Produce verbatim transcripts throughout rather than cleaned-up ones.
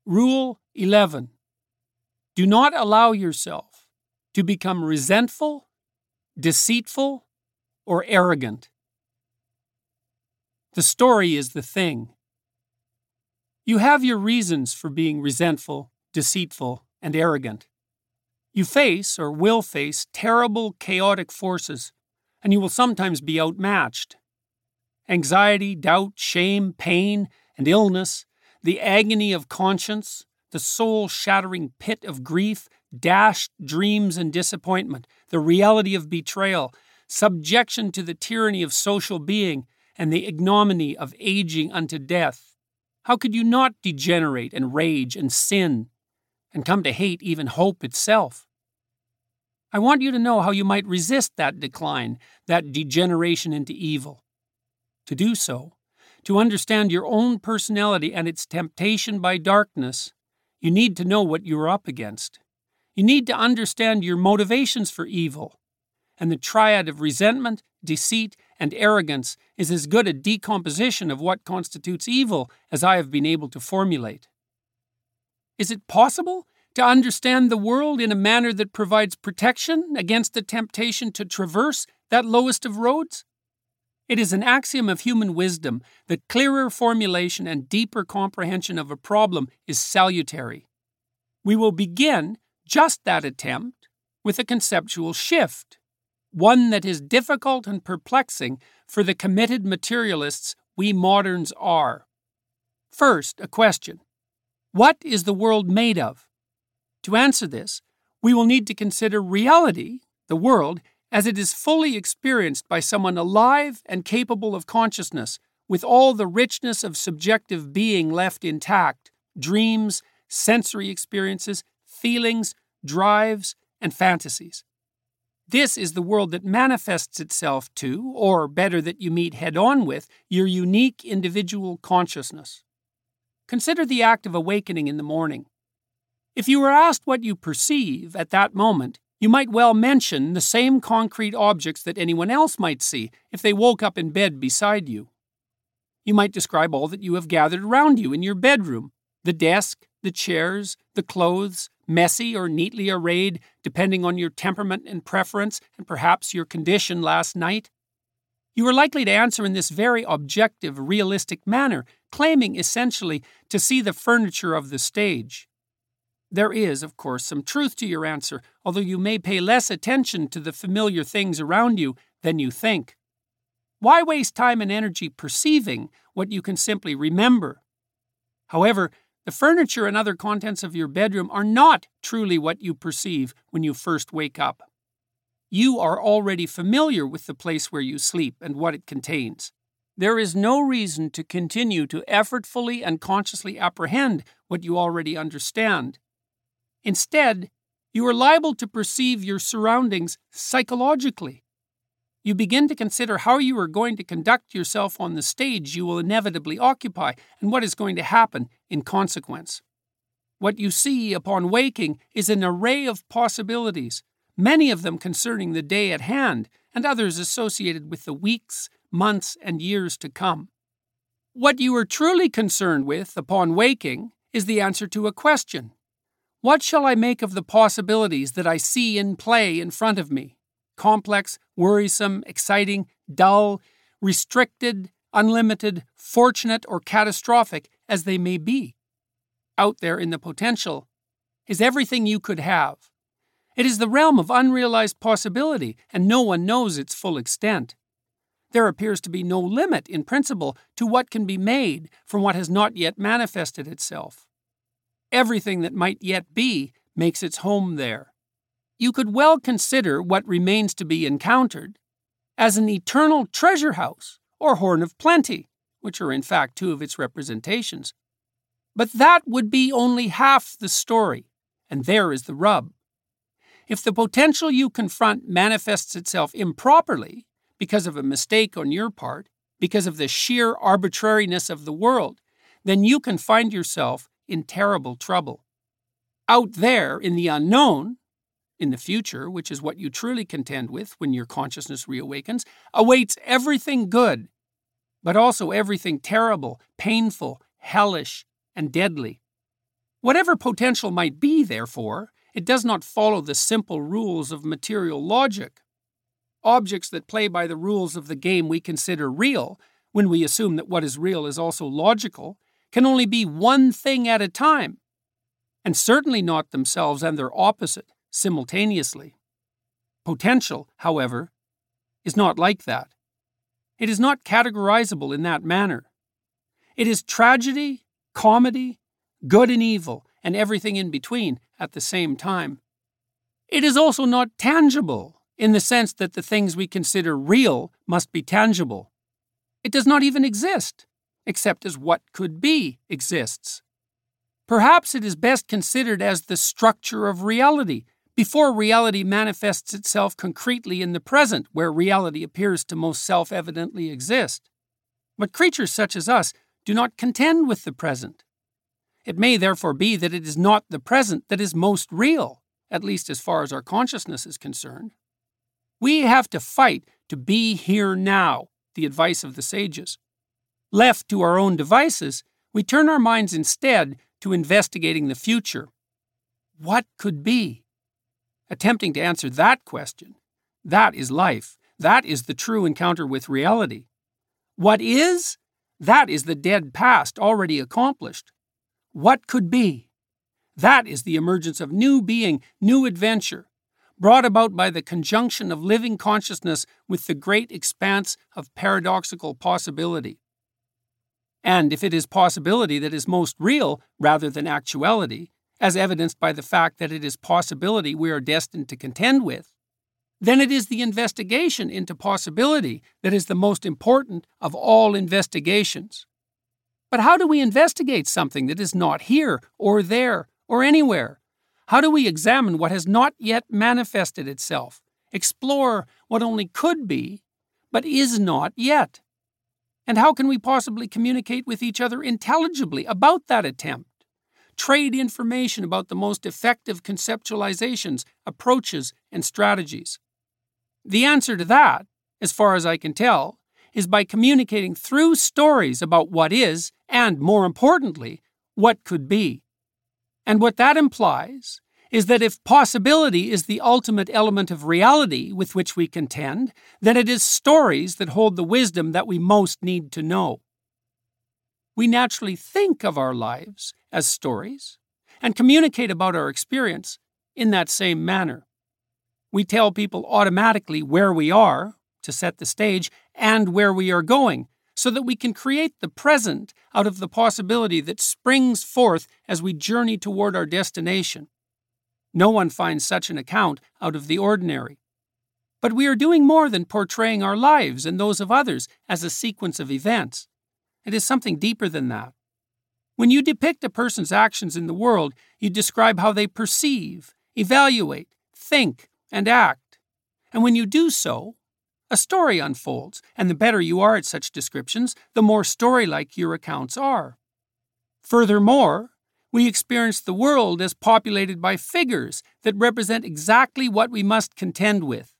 Rule eleven. Do not allow yourself to become resentful, deceitful, or arrogant. The story is the thing. You have your reasons for being resentful, deceitful, and arrogant. You face, or will face, terrible, chaotic forces, and you will sometimes be outmatched. Anxiety, doubt, shame, pain, and illness, the agony of conscience, the soul-shattering pit of grief, dashed dreams and disappointment, the reality of betrayal, subjection to the tyranny of social being, and the ignominy of aging unto death. How could you not degenerate and rage and sin, and come to hate even hope itself? I want you to know how you might resist that decline, that degeneration into evil. To do so, to understand your own personality and its temptation by darkness, you need to know what you are up against. You need to understand your motivations for evil. And the triad of resentment, deceit, and arrogance is as good a decomposition of what constitutes evil as I have been able to formulate. Is it possible to understand the world in a manner that provides protection against the temptation to traverse that lowest of roads? It is an axiom of human wisdom that clearer formulation and deeper comprehension of a problem is salutary. We will begin just that attempt with a conceptual shift, one that is difficult and perplexing for the committed materialists we moderns are. First, a question. What is the world made of? To answer this, we will need to consider reality, the world, as it is fully experienced by someone alive and capable of consciousness, with all the richness of subjective being left intact, dreams, sensory experiences, feelings, drives, and fantasies. This is the world that manifests itself to, or better that you meet head-on with, your unique individual consciousness. Consider the act of awakening in the morning. If you were asked what you perceive at that moment, you might well mention the same concrete objects that anyone else might see if they woke up in bed beside you. You might describe all that you have gathered around you in your bedroom, the desk, the chairs, the clothes, messy or neatly arrayed, depending on your temperament and preference and perhaps your condition last night. You are likely to answer in this very objective, realistic manner, claiming essentially to see the furniture of the stage. There is, of course, some truth to your answer, although you may pay less attention to the familiar things around you than you think. Why waste time and energy perceiving what you can simply remember? However, the furniture and other contents of your bedroom are not truly what you perceive when you first wake up. You are already familiar with the place where you sleep and what it contains. There is no reason to continue to effortfully and consciously apprehend what you already understand. Instead, you are liable to perceive your surroundings psychologically. You begin to consider how you are going to conduct yourself on the stage you will inevitably occupy and what is going to happen in consequence. What you see upon waking is an array of possibilities, many of them concerning the day at hand and others associated with the weeks, months, and years to come. What you are truly concerned with upon waking is the answer to a question. What shall I make of the possibilities that I see in play in front of me? Complex, worrisome, exciting, dull, restricted, unlimited, fortunate, or catastrophic as they may be. Out there in the potential is everything you could have. It is the realm of unrealized possibility, and no one knows its full extent. There appears to be no limit, in principle, to what can be made from what has not yet manifested itself. Everything that might yet be makes its home there. You could well consider what remains to be encountered as an eternal treasure house or horn of plenty, which are in fact two of its representations. But that would be only half the story, and there is the rub. If the potential you confront manifests itself improperly because of a mistake on your part, because of the sheer arbitrariness of the world, then you can find yourself in terrible trouble. Out there in the unknown, in the future, which is what you truly contend with when your consciousness reawakens, awaits everything good, but also everything terrible, painful, hellish, and deadly. Whatever potential might be, therefore, it does not follow the simple rules of material logic. Objects that play by the rules of the game we consider real, when we assume that what is real is also logical, can only be one thing at a time, and certainly not themselves and their opposite simultaneously. Potential, however, is not like that. It is not categorizable in that manner. It is tragedy, comedy, good and evil, and everything in between at the same time. It is also not tangible, in the sense that the things we consider real must be tangible. It does not even exist, except as what could be exists. Perhaps it is best considered as the structure of reality, before reality manifests itself concretely in the present, where reality appears to most self-evidently exist. But creatures such as us do not contend with the present. It may therefore be that it is not the present that is most real, at least as far as our consciousness is concerned. We have to fight to be here now, the advice of the sages. Left to our own devices, we turn our minds instead to investigating the future. What could be? Attempting to answer that question, that is life. That is the true encounter with reality. What is? That is the dead past already accomplished. What could be? That is the emergence of new being, new adventure, brought about by the conjunction of living consciousness with the great expanse of paradoxical possibility. And if it is possibility that is most real rather than actuality, as evidenced by the fact that it is possibility we are destined to contend with, then it is the investigation into possibility that is the most important of all investigations. But how do we investigate something that is not here, or there, or anywhere? How do we examine what has not yet manifested itself, explore what only could be, but is not yet? And how can we possibly communicate with each other intelligibly about that attempt? Trade information about the most effective conceptualizations, approaches, and strategies? The answer to that, as far as I can tell, is by communicating through stories about what is, and more importantly, what could be. And what that implies is that if possibility is the ultimate element of reality with which we contend, then it is stories that hold the wisdom that we most need to know. We naturally think of our lives as stories and communicate about our experience in that same manner. We tell people automatically where we are, to set the stage, and where we are going, so that we can create the present out of the possibility that springs forth as we journey toward our destination. No one finds such an account out of the ordinary. But we are doing more than portraying our lives and those of others as a sequence of events. It is something deeper than that. When you depict a person's actions in the world, you describe how they perceive, evaluate, think, and act. And when you do so, a story unfolds, and the better you are at such descriptions, the more story-like your accounts are. Furthermore, we experience the world as populated by figures that represent exactly what we must contend with.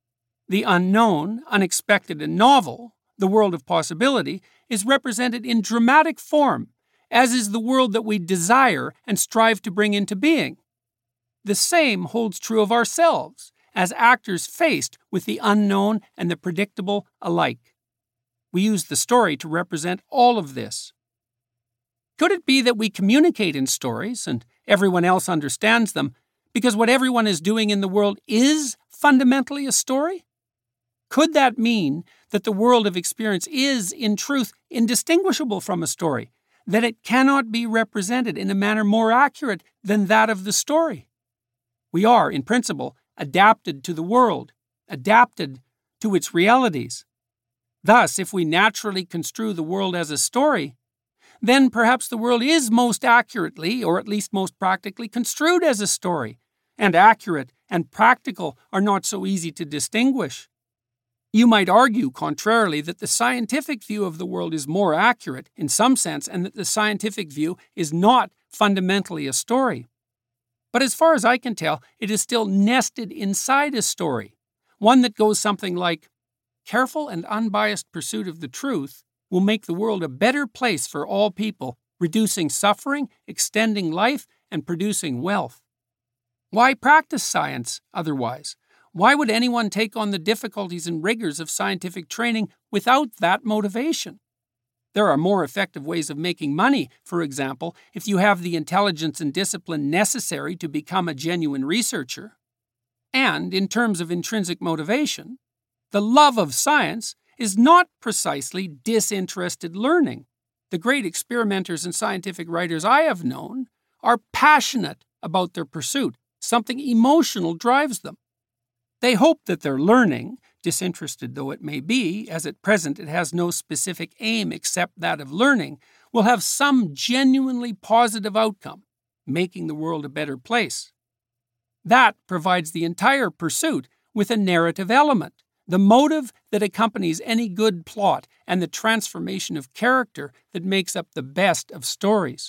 The unknown, unexpected, and novel, the world of possibility, is represented in dramatic form, as is the world that we desire and strive to bring into being. The same holds true of ourselves, as actors faced with the unknown and the predictable alike. We use the story to represent all of this. Could it be that we communicate in stories, and everyone else understands them, because what everyone is doing in the world is fundamentally a story? Could that mean that the world of experience is, in truth, indistinguishable from a story, that it cannot be represented in a manner more accurate than that of the story? We are, in principle, adapted to the world, adapted to its realities. Thus, if we naturally construe the world as a story, then perhaps the world is most accurately, or at least most practically, construed as a story, and accurate and practical are not so easy to distinguish. You might argue, contrarily, that the scientific view of the world is more accurate in some sense, and that the scientific view is not fundamentally a story. But as far as I can tell, it is still nested inside a story, one that goes something like, careful and unbiased pursuit of the truth will make the world a better place for all people reducing suffering, extending life, and producing wealth. Why practice science otherwise? Why would anyone take on the difficulties and rigors of scientific training without that motivation? There are more effective ways of making money, for example, if you have the intelligence and discipline necessary to become a genuine researcher. And in terms of intrinsic motivation, the love of science is not precisely disinterested learning. The great experimenters and scientific writers I have known are passionate about their pursuit. Something emotional drives them. They hope that their learning, disinterested though it may be, as at present it has no specific aim except that of learning, will have some genuinely positive outcome, making the world a better place. That provides the entire pursuit with a narrative element, the motive that accompanies any good plot and the transformation of character that makes up the best of stories.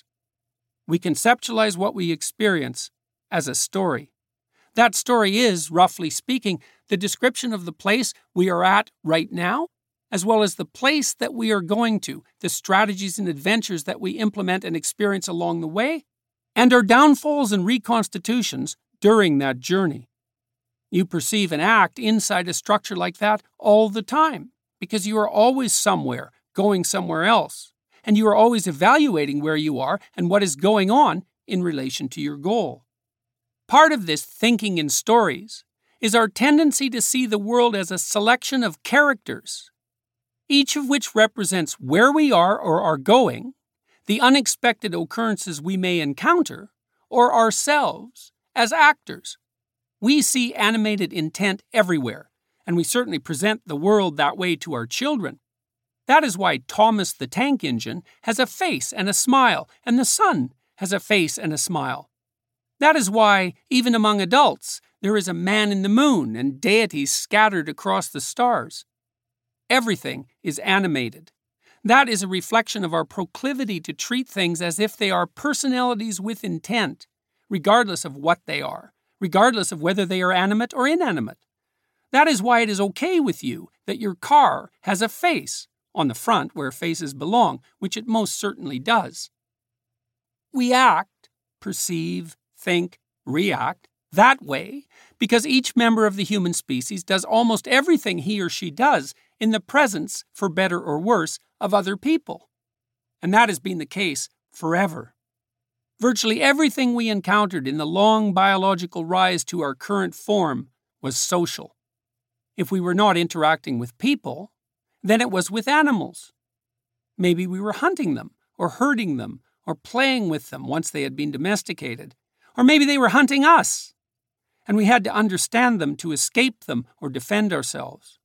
We conceptualize what we experience as a story. That story is, roughly speaking, the description of the place we are at right now, as well as the place that we are going to, the strategies and adventures that we implement and experience along the way, and our downfalls and reconstitutions during that journey. You perceive and act inside a structure like that all the time, because you are always somewhere, going somewhere else, and you are always evaluating where you are and what is going on in relation to your goal. Part of this thinking in stories is our tendency to see the world as a selection of characters, each of which represents where we are or are going, the unexpected occurrences we may encounter, or ourselves as actors. We see animated intent everywhere, and we certainly present the world that way to our children. That is why Thomas the Tank Engine has a face and a smile, and the sun has a face and a smile. That is why, even among adults, there is a man in the moon and deities scattered across the stars. Everything is animated. That is a reflection of our proclivity to treat things as if they are personalities with intent, regardless of what they are, regardless of whether they are animate or inanimate. That is why it is okay with you that your car has a face, on the front where faces belong, which it most certainly does. We act, perceive, think, react that way because each member of the human species does almost everything he or she does in the presence, for better or worse, of other people. And that has been the case forever. Virtually everything we encountered in the long biological rise to our current form was social. If we were not interacting with people, then it was with animals. Maybe we were hunting them, or herding them, or playing with them once they had been domesticated. Or maybe they were hunting us, and we had to understand them to escape them or defend ourselves.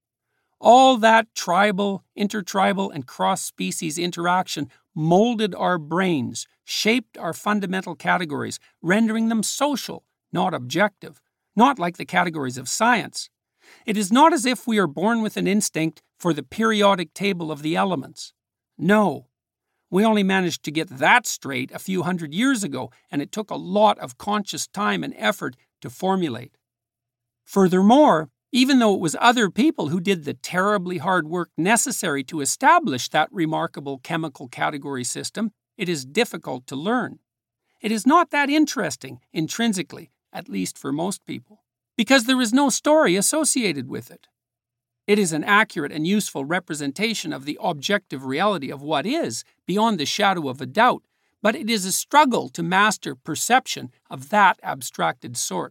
All that tribal, intertribal, and cross-species interaction molded our brains, shaped our fundamental categories, rendering them social, not objective, not like the categories of science. It is not as if we are born with an instinct for the periodic table of the elements. No. We only managed to get that straight a few hundred years ago, and it took a lot of conscious time and effort to formulate. Furthermore, even though it was other people who did the terribly hard work necessary to establish that remarkable chemical category system, it is difficult to learn. It is not that interesting, intrinsically, at least for most people, because there is no story associated with it. It is an accurate and useful representation of the objective reality of what is, beyond the shadow of a doubt, but it is a struggle to master perception of that abstracted sort.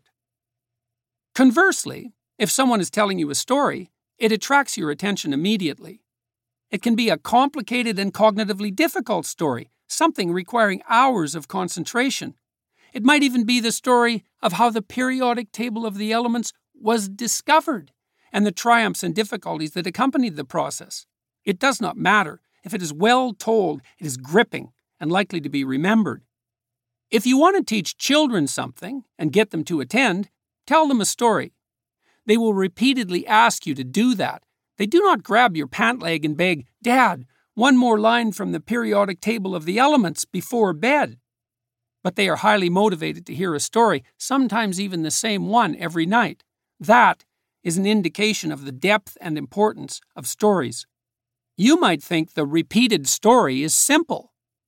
Conversely, if someone is telling you a story, it attracts your attention immediately. It can be a complicated and cognitively difficult story, something requiring hours of concentration. It might even be the story of how the periodic table of the elements was discovered, and the triumphs and difficulties that accompanied the process. It does not matter. If it is well told, it is gripping and likely to be remembered. If you want to teach children something and get them to attend, tell them a story. They will repeatedly ask you to do that. They do not grab your pant leg and beg, "Dad, one more line from the periodic table of the elements before bed." But they are highly motivated to hear a story, sometimes even the same one every night. That is an indication of the depth and importance of stories. You might think the repeated story is simple.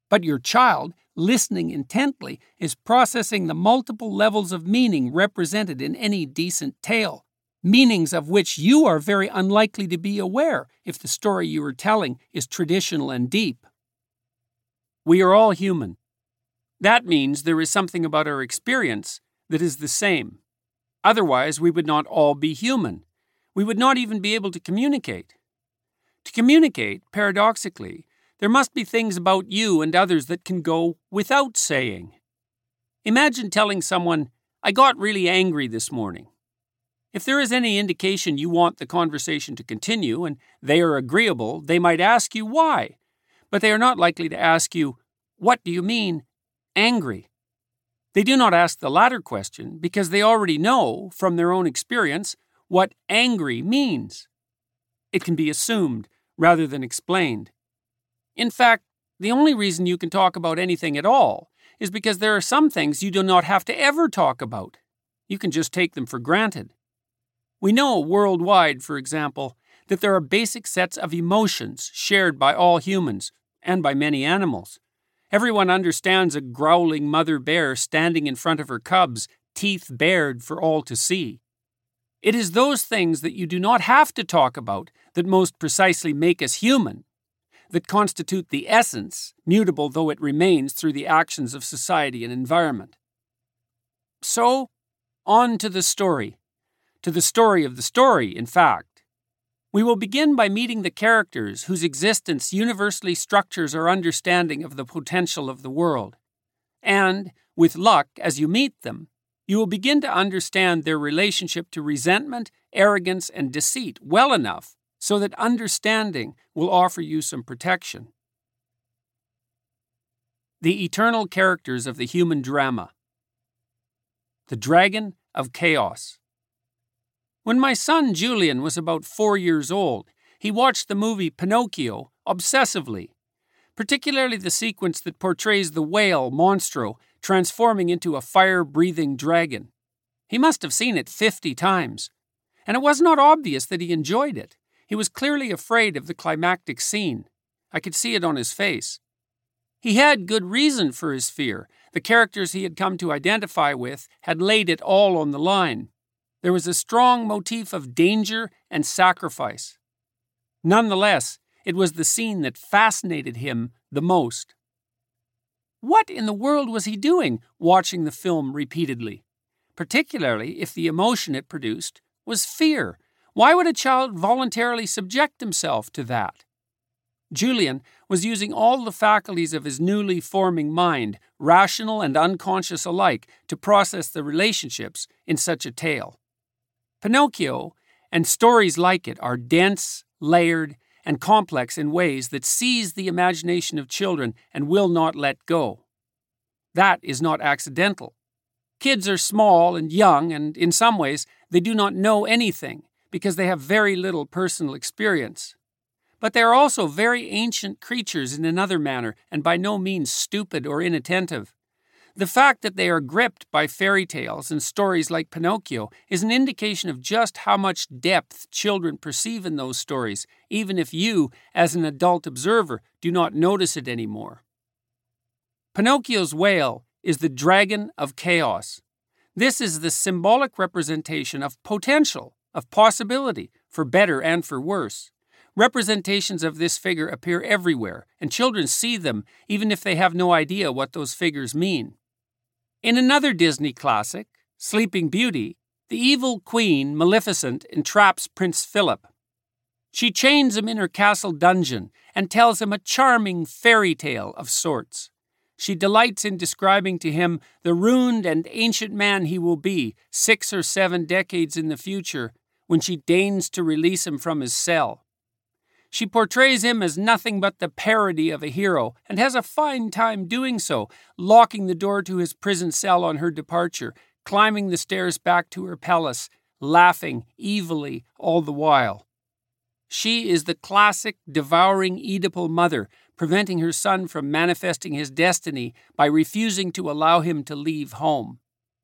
But your child, listening intently, is processing the multiple levels of meaning represented in any decent tale, meanings of which you are very unlikely to be aware if the story you are telling is traditional and deep. We are all human. That means there is something about our experience that is the same. Otherwise, we would not all be human. We would not even be able to communicate. To communicate, paradoxically, there must be things about you and others that can go without saying. Imagine telling someone, "I got really angry this morning." If there is any indication you want the conversation to continue and they are agreeable, they might ask you why, but they are not likely to ask you, "What do you mean, angry?" They do not ask the latter question because they already know, from their own experience, what angry means. It can be assumed rather than explained. In fact, the only reason you can talk about anything at all is because there are some things you do not have to ever talk about. You can just take them for granted. We know worldwide, for example, that there are basic sets of emotions shared by all humans and by many animals. Everyone understands a growling mother bear standing in front of her cubs, teeth bared for all to see. It is those things that you do not have to talk about that most precisely make us human, that constitute the essence, mutable though it remains through the actions of society and environment. So, on to the story. To the story of the story, in fact. We will begin by meeting the characters whose existence universally structures our understanding of the potential of the world. And, with luck, as you meet them, you will begin to understand their relationship to resentment, arrogance, and deceit well enough so that understanding will offer you some protection. The eternal characters of the human drama. The Dragon of Chaos. When my son Julian was about four years old, he watched the movie Pinocchio obsessively, particularly the sequence that portrays the whale Monstro transforming into a fire-breathing dragon. He must have seen it fifty times, and it was not obvious that he enjoyed it. He was clearly afraid of the climactic scene. I could see it on his face. He had good reason for his fear. The characters he had come to identify with had laid it all on the line. There was a strong motif of danger and sacrifice. Nonetheless, it was the scene that fascinated him the most. What in the world was he doing, watching the film repeatedly? Particularly if the emotion it produced was fear. Why would a child voluntarily subject himself to that? Julian was using all the faculties of his newly forming mind, rational and unconscious alike, to process the relationships in such a tale. Pinocchio, and stories like it, are dense, layered, and complex in ways that seize the imagination of children and will not let go. That is not accidental. Kids are small and young, and in some ways they do not know anything because they have very little personal experience. But they are also very ancient creatures in another manner, and by no means stupid or inattentive. The fact that they are gripped by fairy tales and stories like Pinocchio is an indication of just how much depth children perceive in those stories, even if you, as an adult observer, do not notice it anymore. Pinocchio's whale is the Dragon of Chaos. This is the symbolic representation of potential, of possibility, for better and for worse. Representations of this figure appear everywhere, and children see them even if they have no idea what those figures mean. In another Disney classic, Sleeping Beauty, the evil queen, Maleficent, entraps Prince Philip. She chains him in her castle dungeon and tells him a charming fairy tale of sorts. She delights in describing to him the ruined and ancient man he will be six or seven decades in the future when she deigns to release him from his cell. She portrays him as nothing but the parody of a hero and has a fine time doing so, locking the door to his prison cell on her departure, climbing the stairs back to her palace, laughing evilly all the while. She is the classic devouring Oedipal mother, preventing her son from manifesting his destiny by refusing to allow him to leave home.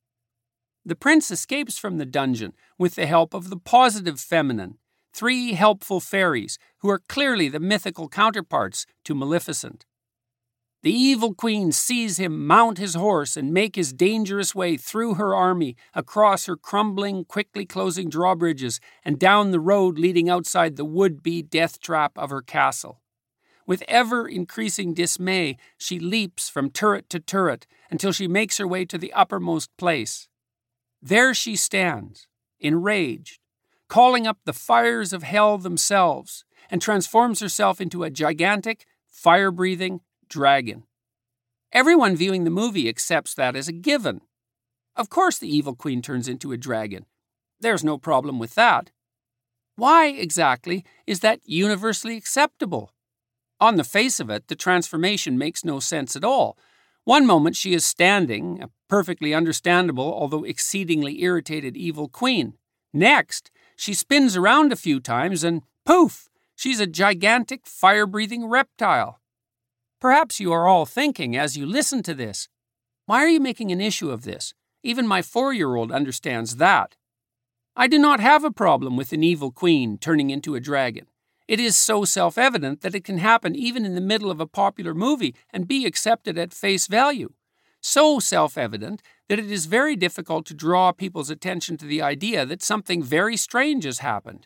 The prince escapes from the dungeon with the help of the positive feminine, three helpful fairies who are clearly the mythical counterparts to Maleficent. The evil queen sees him mount his horse and make his dangerous way through her army, across her crumbling, quickly closing drawbridges, and down the road leading outside the would-be death trap of her castle. With ever-increasing dismay, she leaps from turret to turret until she makes her way to the uppermost place. There she stands, enraged, calling up the fires of hell themselves, and transforms herself into a gigantic, fire-breathing dragon. Everyone viewing the movie accepts that as a given. Of course the evil queen turns into a dragon. There's no problem with that. Why, exactly, is that universally acceptable? On the face of it, the transformation makes no sense at all. One moment she is standing, a perfectly understandable, although exceedingly irritated evil queen. Next, she spins around a few times and, poof, she's a gigantic, fire-breathing reptile. Perhaps you are all thinking as you listen to this, why are you making an issue of this? Even my four-year-old understands that. I do not have a problem with an evil queen turning into a dragon. It is so self-evident that it can happen even in the middle of a popular movie and be accepted at face value. So self-evident that it is very difficult to draw people's attention to the idea that something very strange has happened.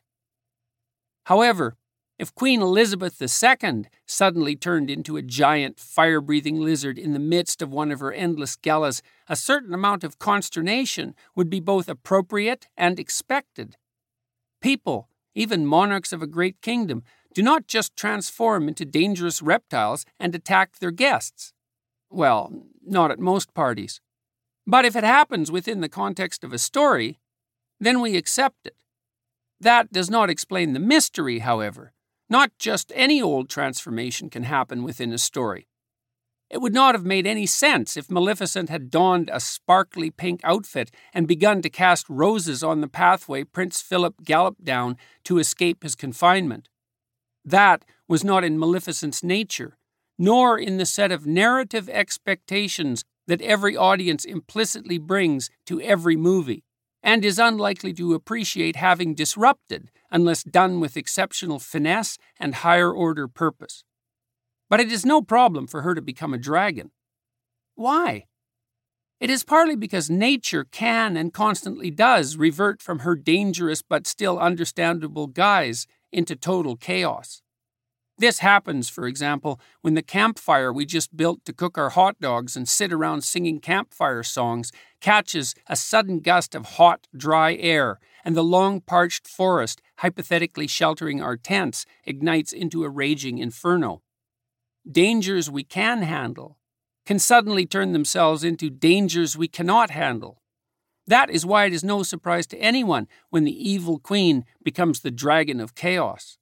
However, if Queen Elizabeth the Second suddenly turned into a giant, fire-breathing lizard in the midst of one of her endless galas, a certain amount of consternation would be both appropriate and expected. People, even monarchs of a great kingdom, do not just transform into dangerous reptiles and attack their guests. Well, not at most parties. But if it happens within the context of a story, then we accept it. That does not explain the mystery, however. Not just any old transformation can happen within a story. It would not have made any sense if Maleficent had donned a sparkly pink outfit and begun to cast roses on the pathway Prince Philip galloped down to escape his confinement. That was not in Maleficent's nature, nor in the set of narrative expectations that every audience implicitly brings to every movie, and is unlikely to appreciate having disrupted unless done with exceptional finesse and higher-order purpose. But it is no problem for her to become a dragon. Why? It is partly because nature can and constantly does revert from her dangerous but still understandable guise into total chaos. This happens, for example, when the campfire we just built to cook our hot dogs and sit around singing campfire songs catches a sudden gust of hot, dry air, and the long parched forest, hypothetically sheltering our tents, ignites into a raging inferno. Dangers we can handle can suddenly turn themselves into dangers we cannot handle. That is why it is no surprise to anyone when the evil queen becomes the dragon of chaos.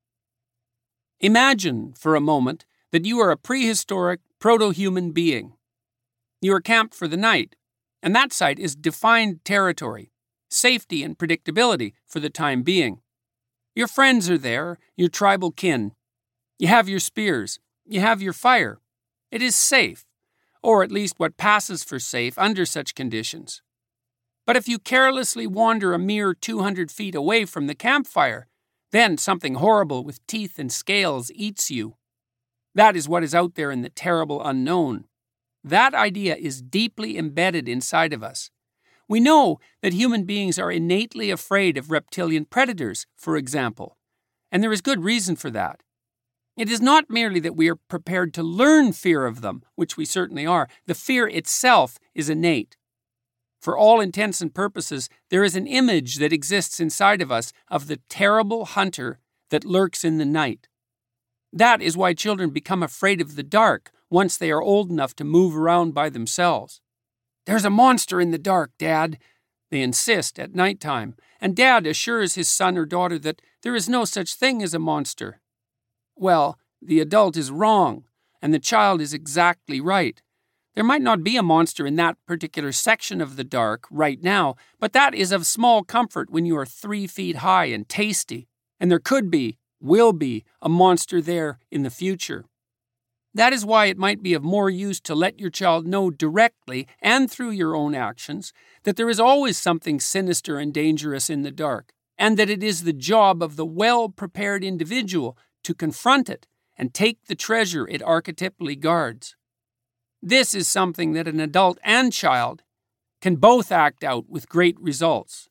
Imagine, for a moment, that you are a prehistoric, proto-human being. You are camped for the night, and that site is defined territory, safety and predictability for the time being. Your friends are there, your tribal kin. You have your spears, you have your fire. It is safe, or at least what passes for safe under such conditions. But if you carelessly wander a mere two hundred feet away from the campfire, then something horrible with teeth and scales eats you. That is what is out there in the terrible unknown. That idea is deeply embedded inside of us. We know that human beings are innately afraid of reptilian predators, for example, and there is good reason for that. It is not merely that we are prepared to learn fear of them, which we certainly are. The fear itself is innate. For all intents and purposes, there is an image that exists inside of us of the terrible hunter that lurks in the night. That is why children become afraid of the dark once they are old enough to move around by themselves. "There's a monster in the dark, Dad," they insist at nighttime, and Dad assures his son or daughter that there is no such thing as a monster. Well, the adult is wrong, and the child is exactly right. There might not be a monster in that particular section of the dark right now, but that is of small comfort when you are three feet high and tasty, and there could be, will be, a monster there in the future. That is why it might be of more use to let your child know directly and through your own actions that there is always something sinister and dangerous in the dark, and that it is the job of the well-prepared individual to confront it and take the treasure it archetypally guards. This is something that an adult and child can both act out with great results.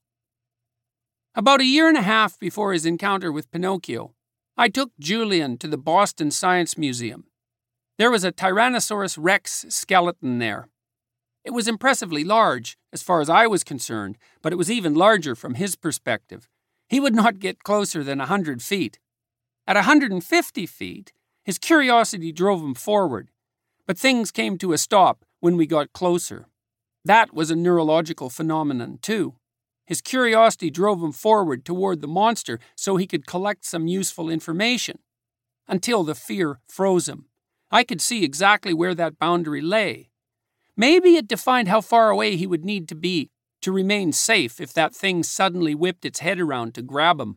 About a year and a half before his encounter with Pinocchio, I took Julian to the Boston Science Museum. There was a Tyrannosaurus Rex skeleton there. It was impressively large, as far as I was concerned, but it was even larger from his perspective. He would not get closer than a hundred feet. At a hundred and fifty feet, his curiosity drove him forward, but things came to a stop when we got closer. That was a neurological phenomenon, too. His curiosity drove him forward toward the monster so he could collect some useful information, until the fear froze him. I could see exactly where that boundary lay. Maybe it defined how far away he would need to be to remain safe if that thing suddenly whipped its head around to grab him.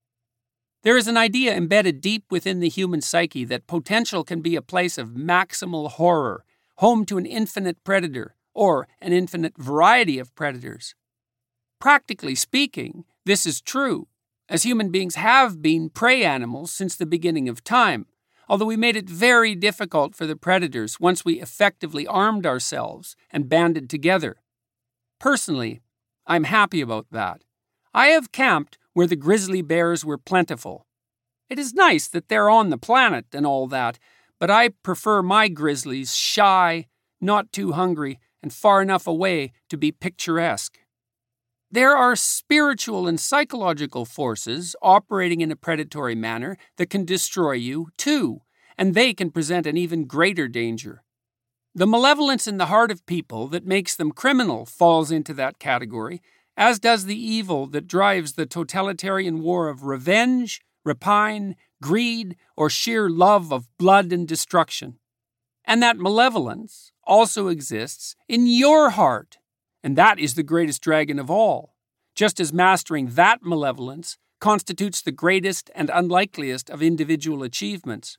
There is an idea embedded deep within the human psyche that potential can be a place of maximal horror, home to an infinite predator, or an infinite variety of predators. Practically speaking, this is true, as human beings have been prey animals since the beginning of time, although we made it very difficult for the predators once we effectively armed ourselves and banded together. Personally, I'm happy about that. I have camped where the grizzly bears were plentiful. It is nice that they're on the planet and all that, but I prefer my grizzlies shy, not too hungry, and far enough away to be picturesque. There are spiritual and psychological forces operating in a predatory manner that can destroy you, too, and they can present an even greater danger. The malevolence in the heart of people that makes them criminal falls into that category, as does the evil that drives the totalitarian war of revenge, rapine, greed, or sheer love of blood and destruction. And that malevolence also exists in your heart. And that is the greatest dragon of all, just as mastering that malevolence constitutes the greatest and unlikeliest of individual achievements.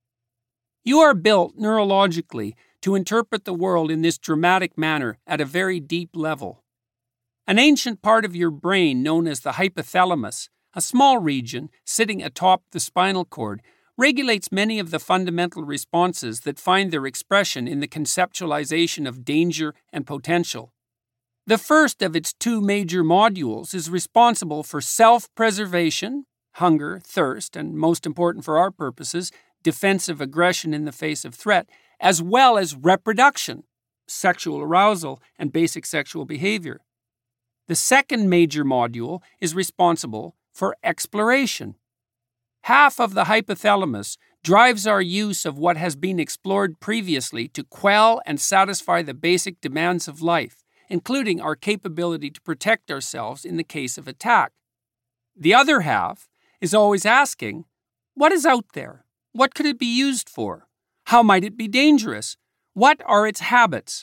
You are built neurologically to interpret the world in this dramatic manner at a very deep level. An ancient part of your brain known as the hypothalamus, a small region sitting atop the spinal cord, regulates many of the fundamental responses that find their expression in the conceptualization of danger and potential. The first of its two major modules is responsible for self-preservation, hunger, thirst, and most important for our purposes, defensive aggression in the face of threat, as well as reproduction, sexual arousal, and basic sexual behavior. The second major module is responsible for exploration. Half of the hypothalamus drives our use of what has been explored previously to quell and satisfy the basic demands of life, including our capability to protect ourselves in the case of attack. The other half is always asking, what is out there? What could it be used for? How might it be dangerous? What are its habits?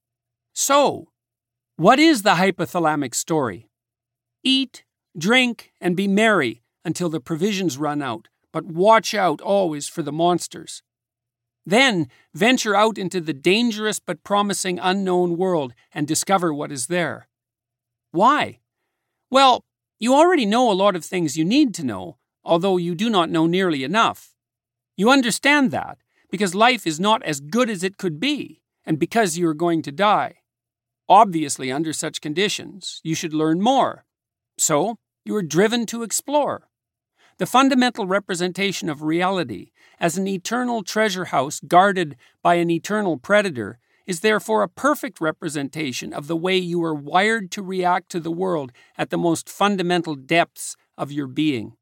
So, what is the hypothalamic story? Eat, drink, and be merry until the provisions run out, but watch out always for the monsters. Then venture out into the dangerous but promising unknown world and discover what is there. Why? Well, you already know a lot of things you need to know, although you do not know nearly enough. You understand that because life is not as good as it could be, and because you are going to die. Obviously, under such conditions, you should learn more. So, you are driven to explore. The fundamental representation of reality as an eternal treasure house guarded by an eternal predator is therefore a perfect representation of the way you are wired to react to the world at the most fundamental depths of your being.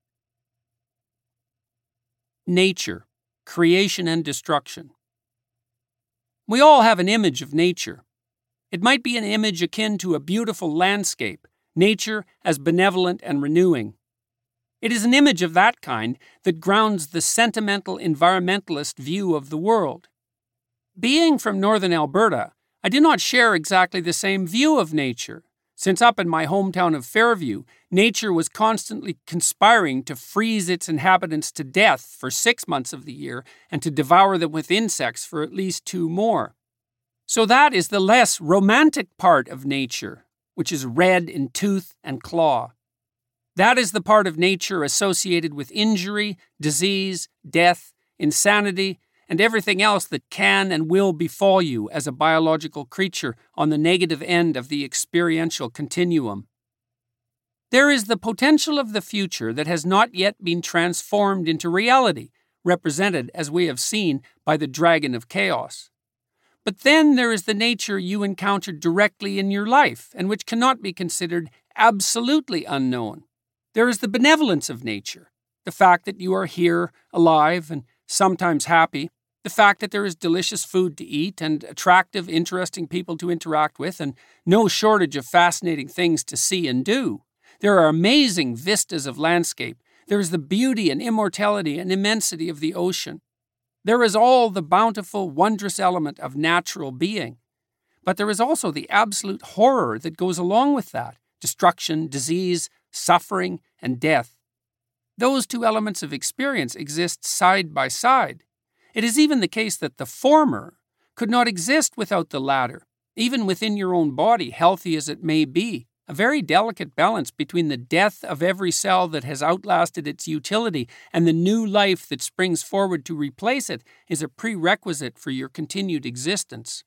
Nature, creation and destruction. We all have an image of nature. It might be an image akin to a beautiful landscape, nature as benevolent and renewing. It is an image of that kind that grounds the sentimental environmentalist view of the world. Being from northern Alberta, I do not share exactly the same view of nature, since up in my hometown of Fairview, nature was constantly conspiring to freeze its inhabitants to death for six months of the year and to devour them with insects for at least two more. So that is the less romantic part of nature, which is red in tooth and claw. That is the part of nature associated with injury, disease, death, insanity, and everything else that can and will befall you as a biological creature on the negative end of the experiential continuum. There is the potential of the future that has not yet been transformed into reality, represented, as we have seen, by the dragon of chaos. But then there is the nature you encountered directly in your life, and which cannot be considered absolutely unknown. There is the benevolence of nature, the fact that you are here, alive, and sometimes happy, the fact that there is delicious food to eat, and attractive, interesting people to interact with, and no shortage of fascinating things to see and do. There are amazing vistas of landscape. There is the beauty and immortality and immensity of the ocean. There is all the bountiful, wondrous element of natural being. But there is also the absolute horror that goes along with that: destruction, disease, suffering, and death. Those two elements of experience exist side by side. It is even the case that the former could not exist without the latter, even within your own body, healthy as it may be. A very delicate balance between the death of every cell that has outlasted its utility and the new life that springs forward to replace it is a prerequisite for your continued existence.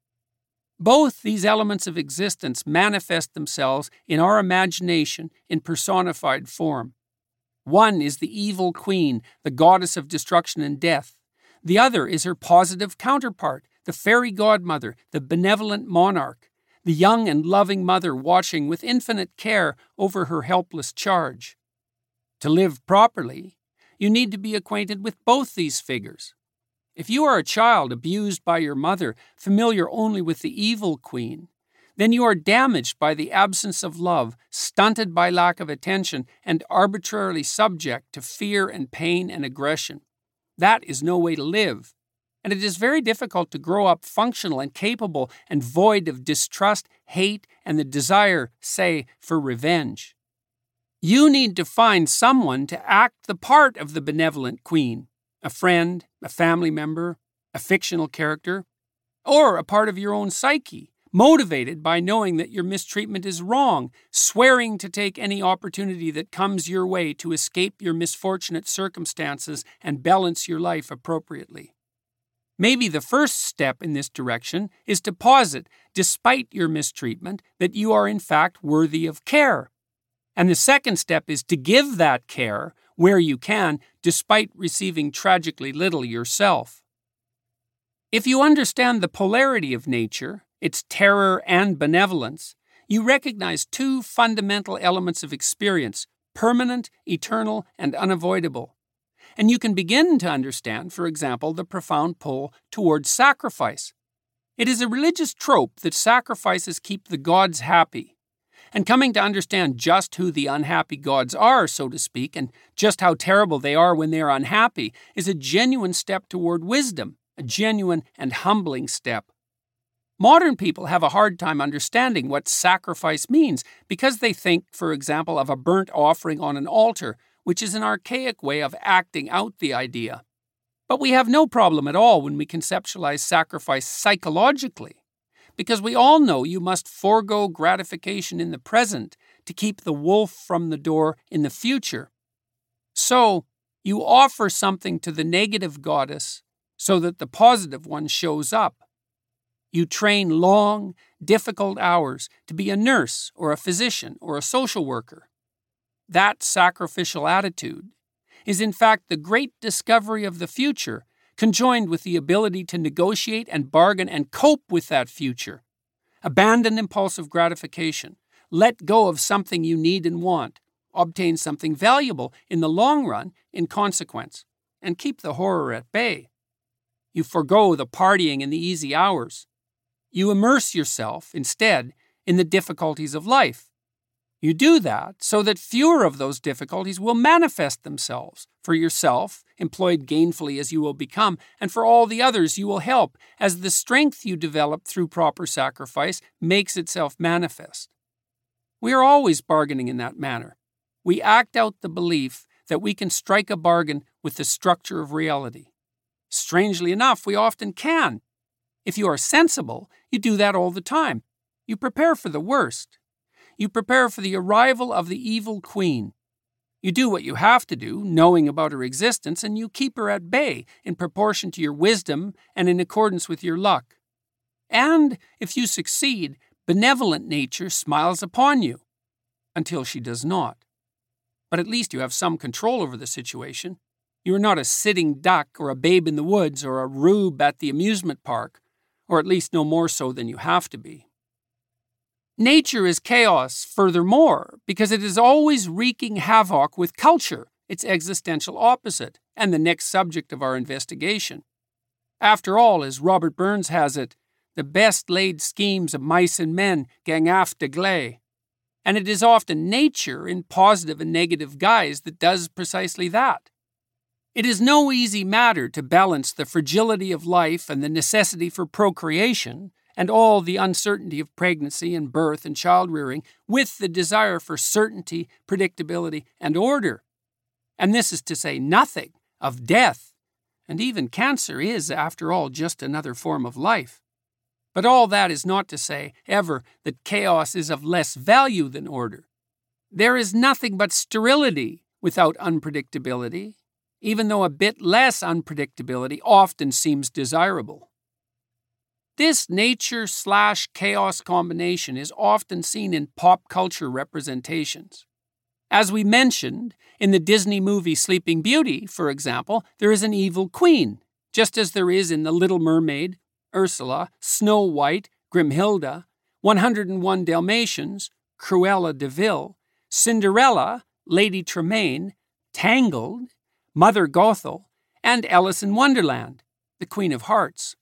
Both these elements of existence manifest themselves in our imagination in personified form. One is the evil queen, the goddess of destruction and death. The other is her positive counterpart, the fairy godmother, the benevolent monarch, the young and loving mother watching with infinite care over her helpless charge. To live properly, you need to be acquainted with both these figures. If you are a child abused by your mother, familiar only with the evil queen, then you are damaged by the absence of love, stunted by lack of attention, and arbitrarily subject to fear and pain and aggression. That is no way to live. And it is very difficult to grow up functional and capable and void of distrust, hate, and the desire, say, for revenge. You need to find someone to act the part of the benevolent queen, a friend, a family member, a fictional character, or a part of your own psyche, motivated by knowing that your mistreatment is wrong, swearing to take any opportunity that comes your way to escape your misfortunate circumstances and balance your life appropriately. Maybe the first step in this direction is to posit, despite your mistreatment, that you are in fact worthy of care. And the second step is to give that care where you can, despite receiving tragically little yourself. If you understand the polarity of nature, its terror and benevolence, you recognize two fundamental elements of experience: permanent, eternal, and unavoidable. And you can begin to understand, for example, the profound pull towards sacrifice. It is a religious trope that sacrifices keep the gods happy. And coming to understand just who the unhappy gods are, so to speak, and just how terrible they are when they are unhappy, is a genuine step toward wisdom, a genuine and humbling step. Modern people have a hard time understanding what sacrifice means because they think, for example, of a burnt offering on an altar, which is an archaic way of acting out the idea. But we have no problem at all when we conceptualize sacrifice psychologically, because we all know you must forego gratification in the present to keep the wolf from the door in the future. So, you offer something to the negative goddess so that the positive one shows up. You train long, difficult hours to be a nurse or a physician or a social worker. That sacrificial attitude is in fact the great discovery of the future, conjoined with the ability to negotiate and bargain and cope with that future. Abandon impulsive gratification. Let go of something you need and want. Obtain something valuable in the long run in consequence, and keep the horror at bay. You forego the partying and the easy hours. You immerse yourself, instead, in the difficulties of life. You do that so that fewer of those difficulties will manifest themselves for yourself, employed gainfully as you will become, and for all the others you will help, as the strength you develop through proper sacrifice makes itself manifest. We are always bargaining in that manner. We act out the belief that we can strike a bargain with the structure of reality. Strangely enough, we often can. If you are sensible, you do that all the time. You prepare for the worst. You prepare for the arrival of the evil queen. You do what you have to do, knowing about her existence, and you keep her at bay in proportion to your wisdom and in accordance with your luck. And if you succeed, benevolent nature smiles upon you, until she does not. But at least you have some control over the situation. You are not a sitting duck or a babe in the woods or a rube at the amusement park, or at least no more so than you have to be. Nature is chaos, furthermore, because it is always wreaking havoc with culture, its existential opposite, and the next subject of our investigation. After all, as Robert Burns has it, the best laid schemes of mice and men gang aft agley. And it is often nature, in positive and negative guise, that does precisely that. It is no easy matter to balance the fragility of life and the necessity for procreation, and all the uncertainty of pregnancy and birth and child-rearing, with the desire for certainty, predictability, and order. And this is to say nothing of death, and even cancer is, after all, just another form of life. But all that is not to say, ever, that chaos is of less value than order. There is nothing but sterility without unpredictability, even though a bit less unpredictability often seems desirable. This nature-slash-chaos combination is often seen in pop culture representations. As we mentioned, in the Disney movie Sleeping Beauty, for example, there is an evil queen, just as there is in The Little Mermaid, Ursula, Snow White, Grimhilda, one hundred and one Dalmatians, Cruella de Vil, Cinderella, Lady Tremaine, Tangled, Mother Gothel, and Alice in Wonderland, the Queen of Hearts.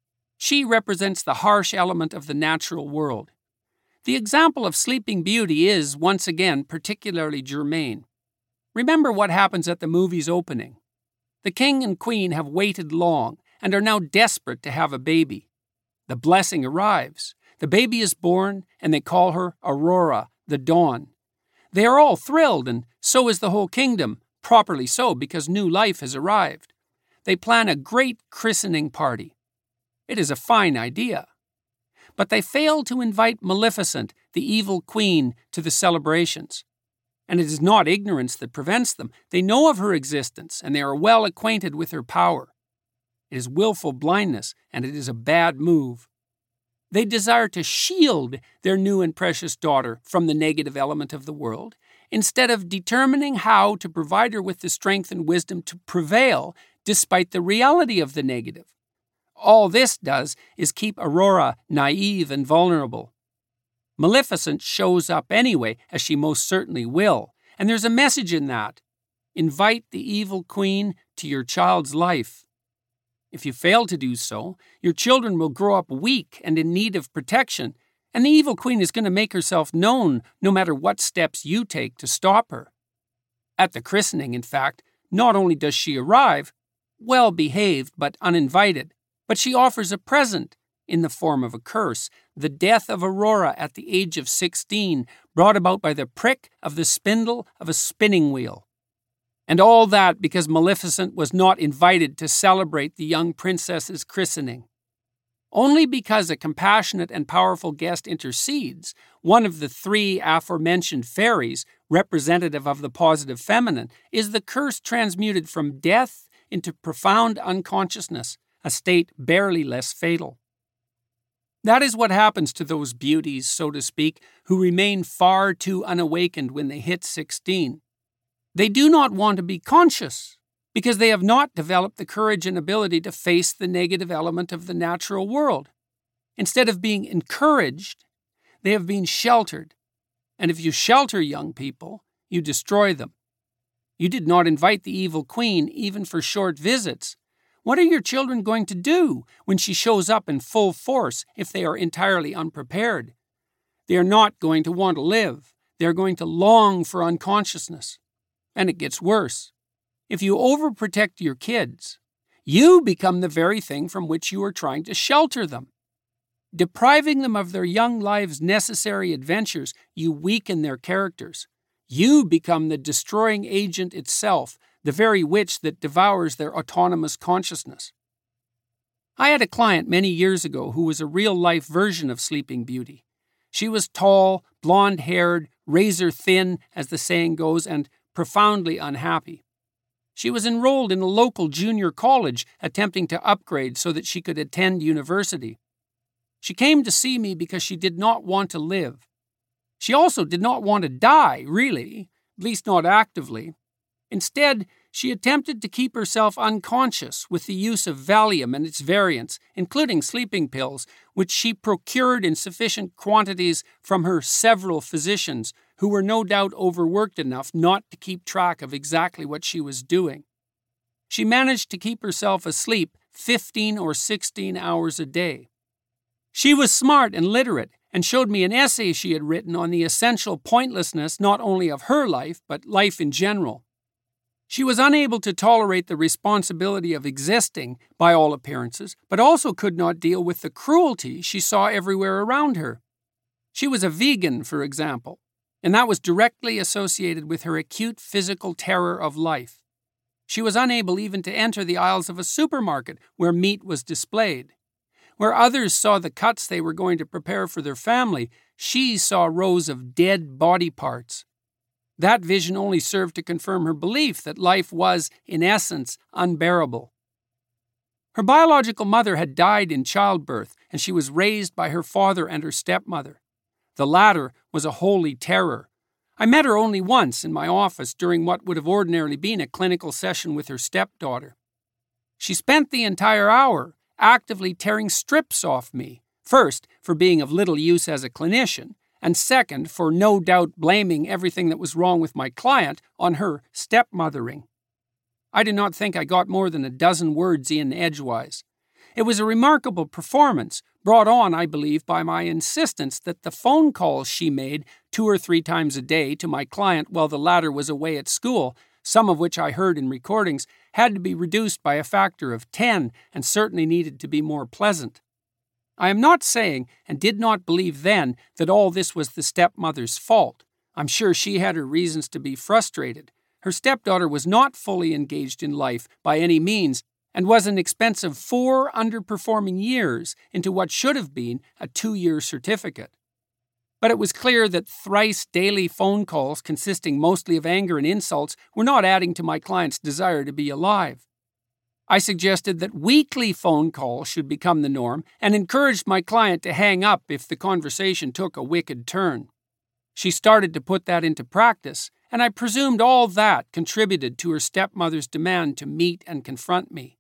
She represents the harsh element of the natural world. The example of Sleeping Beauty is, once again, particularly germane. Remember what happens at the movie's opening. The king and queen have waited long and are now desperate to have a baby. The blessing arrives. The baby is born, and they call her Aurora, the dawn. They are all thrilled, and so is the whole kingdom, properly so, because new life has arrived. They plan a great christening party. It is a fine idea. But they fail to invite Maleficent, the evil queen, to the celebrations. And it is not ignorance that prevents them. They know of her existence, and they are well acquainted with her power. It is willful blindness, and it is a bad move. They desire to shield their new and precious daughter from the negative element of the world, instead of determining how to provide her with the strength and wisdom to prevail despite the reality of the negative. All this does is keep Aurora naive and vulnerable. Maleficent shows up anyway, as she most certainly will, and there's a message in that. Invite the evil queen to your child's life. If you fail to do so, your children will grow up weak and in need of protection, and the evil queen is going to make herself known no matter what steps you take to stop her. At the christening, in fact, not only does she arrive, well-behaved but uninvited, but she offers a present in the form of a curse, the death of Aurora at the age of sixteen, brought about by the prick of the spindle of a spinning wheel. And all that because Maleficent was not invited to celebrate the young princess's christening. Only because a compassionate and powerful guest intercedes, one of the three aforementioned fairies, representative of the positive feminine, is the curse transmuted from death into profound unconsciousness, a state barely less fatal. That is what happens to those beauties, so to speak, who remain far too unawakened when they hit sixteen. They do not want to be conscious, because they have not developed the courage and ability to face the negative element of the natural world. Instead of being encouraged, they have been sheltered. And if you shelter young people, you destroy them. You did not invite the evil queen even for short visits. What are your children going to do when she shows up in full force if they are entirely unprepared? They are not going to want to live. They are going to long for unconsciousness. And it gets worse. If you overprotect your kids, you become the very thing from which you are trying to shelter them. Depriving them of their young lives' necessary adventures, you weaken their characters. You become the destroying agent itself, the very witch that devours their autonomous consciousness. I had a client many years ago who was a real-life version of Sleeping Beauty. She was tall, blonde-haired, razor-thin, as the saying goes, and profoundly unhappy. She was enrolled in a local junior college, attempting to upgrade so that she could attend university. She came to see me because she did not want to live. She also did not want to die, really, at least not actively. Instead, she attempted to keep herself unconscious with the use of Valium and its variants, including sleeping pills, which she procured in sufficient quantities from her several physicians, who were no doubt overworked enough not to keep track of exactly what she was doing. She managed to keep herself asleep fifteen or sixteen hours a day. She was smart and literate, and showed me an essay she had written on the essential pointlessness not only of her life, but life in general. She was unable to tolerate the responsibility of existing, by all appearances, but also could not deal with the cruelty she saw everywhere around her. She was a vegan, for example, and that was directly associated with her acute physical terror of life. She was unable even to enter the aisles of a supermarket where meat was displayed. Where others saw the cuts they were going to prepare for their family, she saw rows of dead body parts. That vision only served to confirm her belief that life was, in essence, unbearable. Her biological mother had died in childbirth, and she was raised by her father and her stepmother. The latter was a holy terror. I met her only once in my office during what would have ordinarily been a clinical session with her stepdaughter. She spent the entire hour actively tearing strips off me, first for being of little use as a clinician, and second for no doubt blaming everything that was wrong with my client on her stepmothering. I do not think I got more than a dozen words in edgewise. It was a remarkable performance, brought on, I believe, by my insistence that the phone calls she made two or three times a day to my client while the latter was away at school, some of which I heard in recordings, had to be reduced by a factor of ten and certainly needed to be more pleasant. I am not saying, and did not believe then, that all this was the stepmother's fault. I'm sure she had her reasons to be frustrated. Her stepdaughter was not fully engaged in life by any means, and was an expensive four underperforming years into what should have been a two-year certificate. But it was clear that thrice daily phone calls consisting mostly of anger and insults were not adding to my client's desire to be alive. I suggested that weekly phone calls should become the norm and encouraged my client to hang up if the conversation took a wicked turn. She started to put that into practice, and I presumed all that contributed to her stepmother's demand to meet and confront me.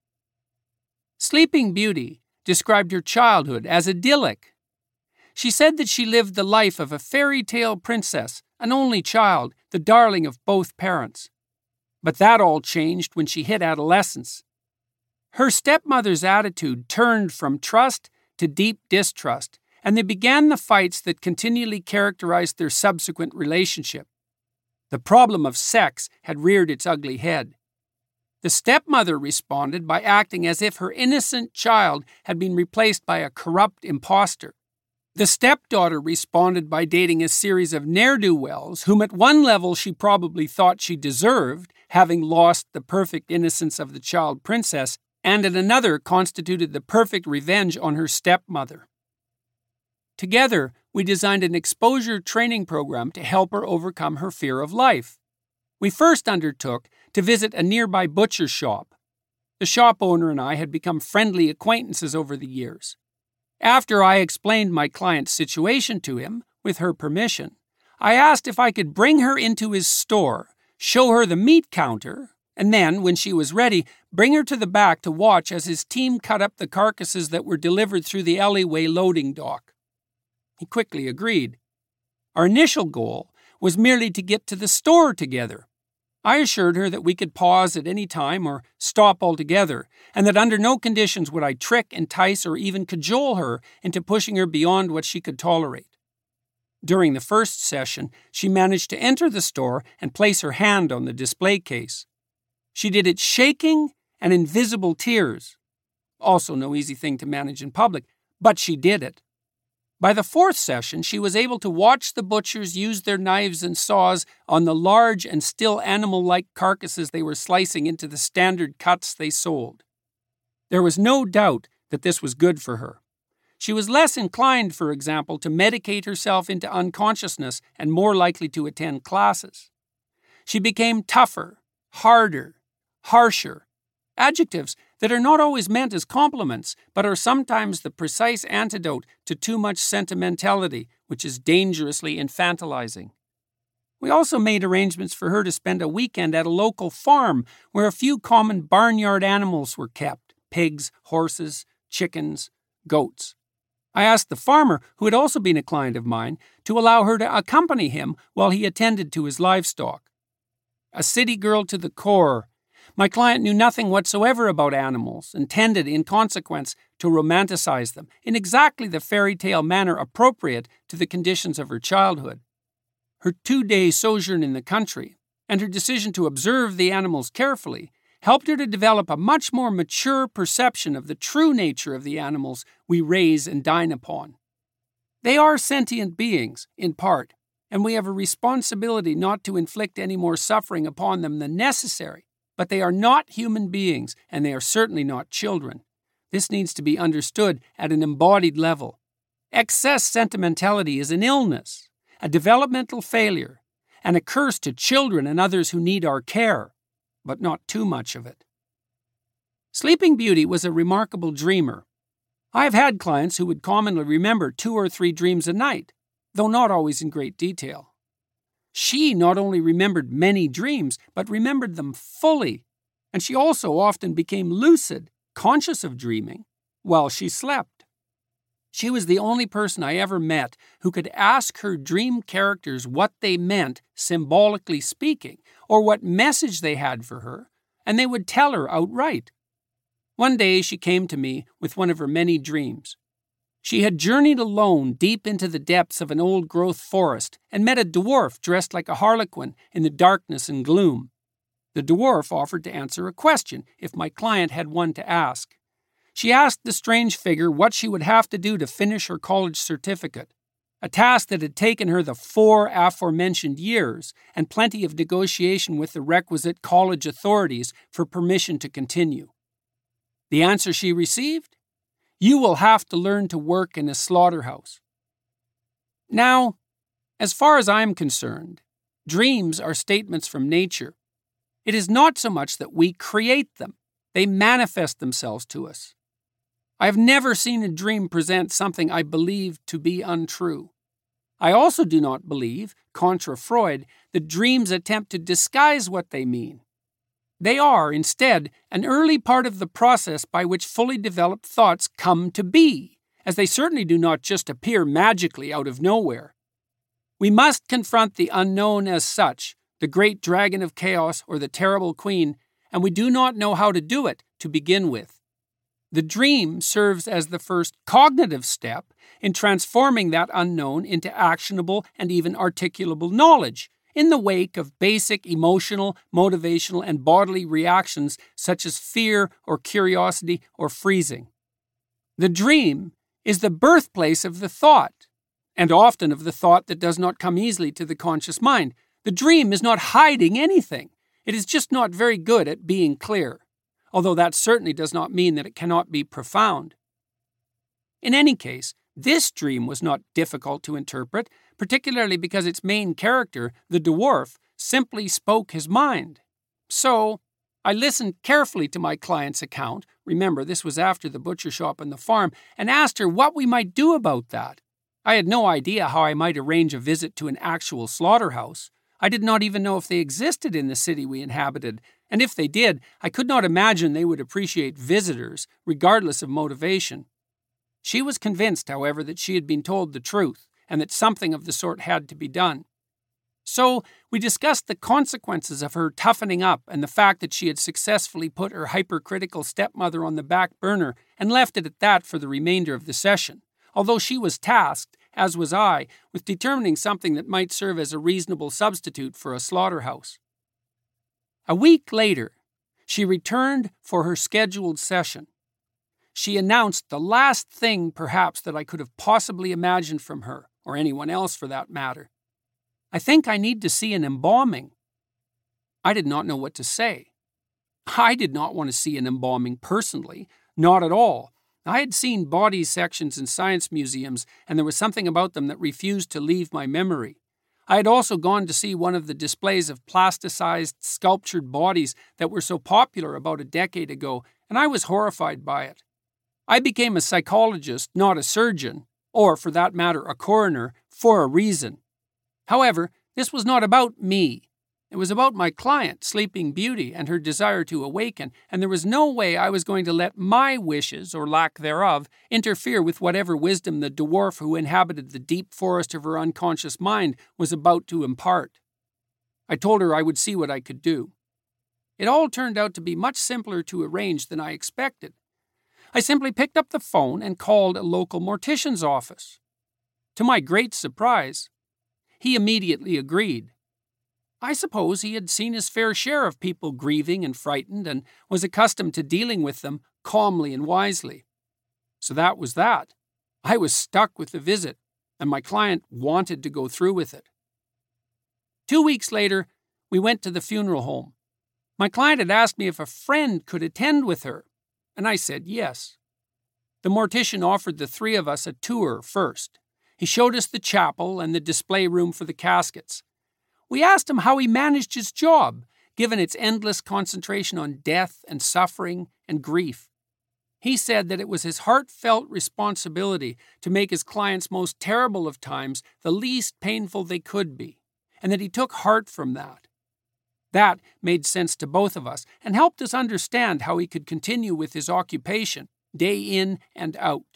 Sleeping Beauty described her childhood as idyllic. She said that she lived the life of a fairy tale princess, an only child, the darling of both parents. But that all changed when she hit adolescence. Her stepmother's attitude turned from trust to deep distrust, and they began the fights that continually characterized their subsequent relationship. The problem of sex had reared its ugly head. The stepmother responded by acting as if her innocent child had been replaced by a corrupt impostor. The stepdaughter responded by dating a series of ne'er-do-wells, whom at one level she probably thought she deserved, having lost the perfect innocence of the child princess, and at another constituted the perfect revenge on her stepmother. Together, we designed an exposure training program to help her overcome her fear of life. We first undertook to visit a nearby butcher shop. The shop owner and I had become friendly acquaintances over the years. After I explained my client's situation to him, with her permission, I asked if I could bring her into his store, show her the meat counter, and then, when she was ready, bring her to the back to watch as his team cut up the carcasses that were delivered through the alleyway loading dock. He quickly agreed. Our initial goal was merely to get to the store together. I assured her that we could pause at any time or stop altogether, and that under no conditions would I trick, entice, or even cajole her into pushing her beyond what she could tolerate. During the first session, she managed to enter the store and place her hand on the display case. She did it shaking and in visible tears. Also no easy thing to manage in public, but she did it. By the fourth session, she was able to watch the butchers use their knives and saws on the large and still animal-like carcasses they were slicing into the standard cuts they sold. There was no doubt that this was good for her. She was less inclined, for example, to medicate herself into unconsciousness and more likely to attend classes. She became tougher, harder, harsher, adjectives that are not always meant as compliments, but are sometimes the precise antidote to too much sentimentality, which is dangerously infantilizing. We also made arrangements for her to spend a weekend at a local farm where a few common barnyard animals were kept: pigs, horses, chickens, goats. I asked the farmer, who had also been a client of mine, to allow her to accompany him while he attended to his livestock. A city girl to the core, my client knew nothing whatsoever about animals and tended, in consequence, to romanticize them in exactly the fairy tale manner appropriate to the conditions of her childhood. Her two-day sojourn in the country, and her decision to observe the animals carefully, helped her to develop a much more mature perception of the true nature of the animals we raise and dine upon. They are sentient beings, in part, and we have a responsibility not to inflict any more suffering upon them than necessary, but they are not human beings, and they are certainly not children. This needs to be understood at an embodied level. Excess sentimentality is an illness, a developmental failure, and a curse to children and others who need our care, but not too much of it. Sleeping Beauty was a remarkable dreamer. I have had clients who would commonly remember two or three dreams a night, though not always in great detail. She not only remembered many dreams, but remembered them fully, and she also often became lucid, conscious of dreaming, while she slept. She was the only person I ever met who could ask her dream characters what they meant, symbolically speaking, or what message they had for her, and they would tell her outright. One day she came to me with one of her many dreams. She had journeyed alone deep into the depths of an old-growth forest and met a dwarf dressed like a harlequin in the darkness and gloom. The dwarf offered to answer a question if my client had one to ask. She asked the strange figure what she would have to do to finish her college certificate, a task that had taken her the four aforementioned years and plenty of negotiation with the requisite college authorities for permission to continue. The answer she received? You will have to learn to work in a slaughterhouse. Now, as far as I am concerned, dreams are statements from nature. It is not so much that we create them. They manifest themselves to us. I have never seen a dream present something I believe to be untrue. I also do not believe, contra Freud, that dreams attempt to disguise what they mean. They are, instead, an early part of the process by which fully developed thoughts come to be, as they certainly do not just appear magically out of nowhere. We must confront the unknown as such, the great dragon of chaos or the terrible queen, and we do not know how to do it to begin with. The dream serves as the first cognitive step in transforming that unknown into actionable and even articulable knowledge in the wake of basic emotional, motivational, and bodily reactions such as fear or curiosity or freezing. The dream is the birthplace of the thought, and often of the thought that does not come easily to the conscious mind. The dream is not hiding anything. It is just not very good at being clear, although that certainly does not mean that it cannot be profound. In any case, this dream was not difficult to interpret, particularly because its main character, the dwarf, simply spoke his mind. So, I listened carefully to my client's account, remember this was after the butcher shop and the farm, and asked her what we might do about that. I had no idea how I might arrange a visit to an actual slaughterhouse. I did not even know if they existed in the city we inhabited, and if they did, I could not imagine they would appreciate visitors, regardless of motivation. She was convinced, however, that she had been told the truth, and that something of the sort had to be done. So, we discussed the consequences of her toughening up and the fact that she had successfully put her hypercritical stepmother on the back burner and left it at that for the remainder of the session, although she was tasked, as was I, with determining something that might serve as a reasonable substitute for a slaughterhouse. A week later, she returned for her scheduled session. She announced the last thing, perhaps, that I could have possibly imagined from her, or anyone else for that matter. I think I need to see an embalming. I did not know what to say. I did not want to see an embalming personally, not at all. I had seen body sections in science museums, and there was something about them that refused to leave my memory. I had also gone to see one of the displays of plasticized, sculptured bodies that were so popular about a decade ago, and I was horrified by it. I became a psychologist, not a surgeon, or, for that matter, a coroner, for a reason. However, this was not about me. It was about my client, Sleeping Beauty, and her desire to awaken, and there was no way I was going to let my wishes, or lack thereof, interfere with whatever wisdom the dwarf who inhabited the deep forest of her unconscious mind was about to impart. I told her I would see what I could do. It all turned out to be much simpler to arrange than I expected. I simply picked up the phone and called a local mortician's office. To my great surprise, he immediately agreed. I suppose he had seen his fair share of people grieving and frightened and was accustomed to dealing with them calmly and wisely. So that was that. I was stuck with the visit, and my client wanted to go through with it. Two weeks later, we went to the funeral home. My client had asked me if a friend could attend with her, and I said yes. The mortician offered the three of us a tour first. He showed us the chapel and the display room for the caskets. We asked him how he managed his job, given its endless concentration on death and suffering and grief. He said that it was his heartfelt responsibility to make his clients' most terrible of times the least painful they could be, and that he took heart from that. That made sense to both of us and helped us understand how he could continue with his occupation, day in and out.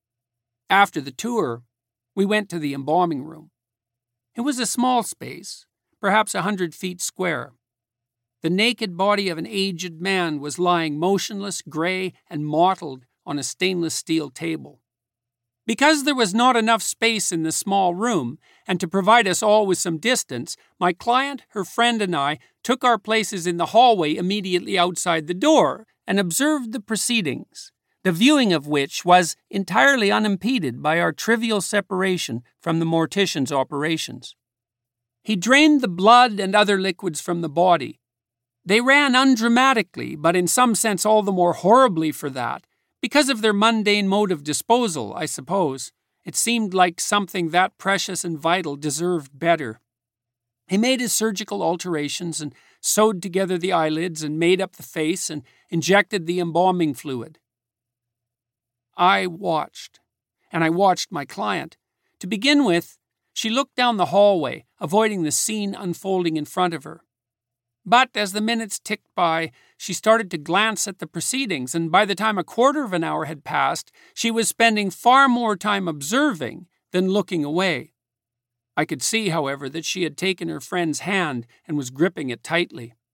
After the tour, we went to the embalming room. It was a small space, perhaps a hundred feet square. The naked body of an aged man was lying motionless, gray, and mottled on a stainless steel table. Because there was not enough space in the small room, and to provide us all with some distance, my client, her friend, and I took our places in the hallway immediately outside the door and observed the proceedings, the viewing of which was entirely unimpeded by our trivial separation from the mortician's operations. He drained the blood and other liquids from the body. They ran undramatically, but in some sense all the more horribly for that, because of their mundane mode of disposal, I suppose. It seemed like something that precious and vital deserved better. He made his surgical alterations and sewed together the eyelids and made up the face and injected the embalming fluid. I watched, and I watched my client. To begin with, she looked down the hallway, avoiding the scene unfolding in front of her. But as the minutes ticked by, she started to glance at the proceedings, and by the time a quarter of an hour had passed, she was spending far more time observing than looking away. I could see, however, that she had taken her friend's hand and was gripping it tightly.